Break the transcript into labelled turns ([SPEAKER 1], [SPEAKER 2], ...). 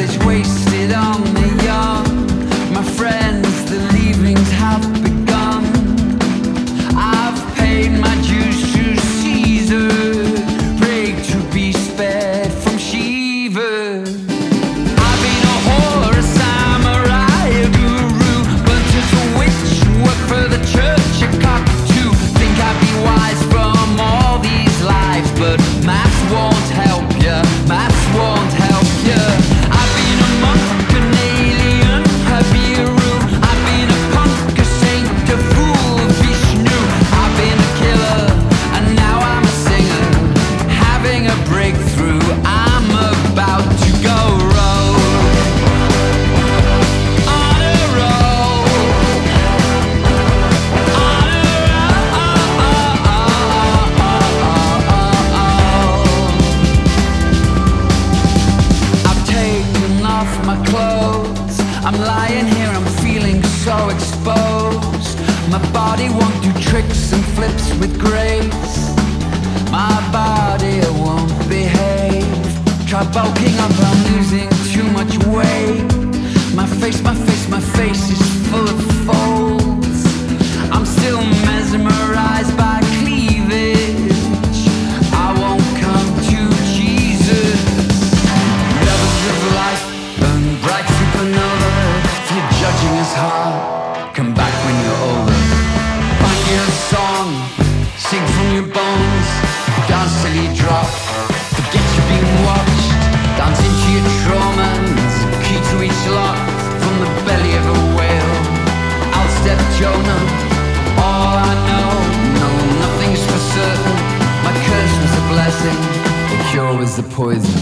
[SPEAKER 1] village wasted on the young. My friends, the leavings have begun. I've paid my dues to Caesar, prayed to be spared from Shiva. I've been a whore, a samurai, a guru, burnt as a witch, worked for the church, a cockatoo. Think I'd be wise from all these lives, but maths won't help ya, maths won't help ya. I've been a monk, an alien, a Biru. I've been a punk, a saint, a fool, Vishnu. I've been a killer, and now I'm a singer, having a breakthrough. I'm about to go rogue, on a roll, on a roll. I've taken off my clothes, I'm lying here, I'm feeling so exposed. My body won't do tricks and flips with grace. My body won't behave. Try bulking up, I'm losing too much weight. My face is full of folds. I'm still mesmerized by cleavage. I won't come to Jesus. Lovers of life, burn bright supernova. If you're judging us hard, come back when you're older. Find your song, sing from your bones. Dance till you drop, forget you're being watched. Dance into your traumas, key to each lock. From the belly of a whale, I'll step Jonah. All I know, no, nothing's for certain. My curse was a blessing, the cure was the poison.